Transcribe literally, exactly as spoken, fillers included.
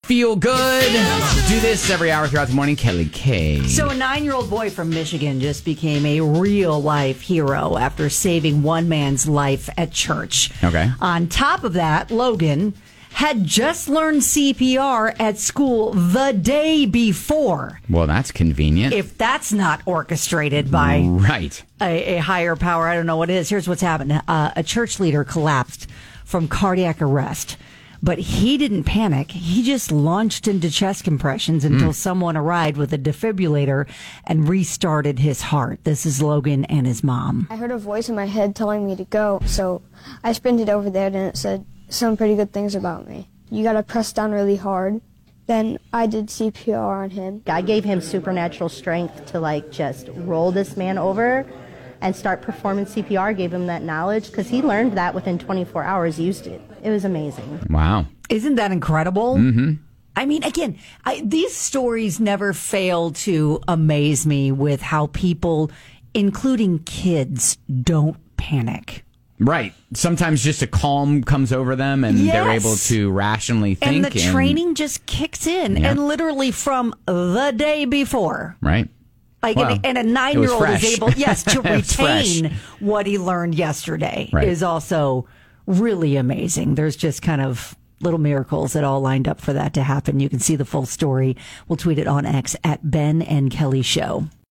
Feel good. Do this every hour throughout the morning. Kelly K. So a nine-year-old boy from Michigan just became a real-life hero after saving one man's life at church. Okay. On top of that, Logan had just learned C P R at school the day before. Well, that's convenient. If that's not orchestrated by right. a, a higher power, I don't know what it is. Here's what's happened. Uh, a church leader collapsed from cardiac arrest. But he didn't panic. He just launched into chest compressions until mm. someone arrived with a defibrillator and restarted his heart. This is Logan and his mom. I heard a voice in my head telling me to go, so I sprinted over there and it said some pretty good things about me. You got to press down really hard. Then I did C P R on him. I gave him supernatural strength to like just roll this man over and start performing C P R, gave him that knowledge, because he learned that within twenty-four hours, used it. It was amazing. Wow. Isn't that incredible? Mm-hmm. I mean, again, I, these stories never fail to amaze me with how people, including kids, don't panic. Right. Sometimes just a calm comes over them and yes. they're able to rationally think. And the and, training just kicks in. Yeah. And literally from the day before. Right. Like well, and, and a nine-year-old is able, yes, to retain what he learned yesterday right. is also really amazing. There's just kind of little miracles that all lined up for that to happen. You can see the full story. We'll tweet it on X at Ben and Kelly Show.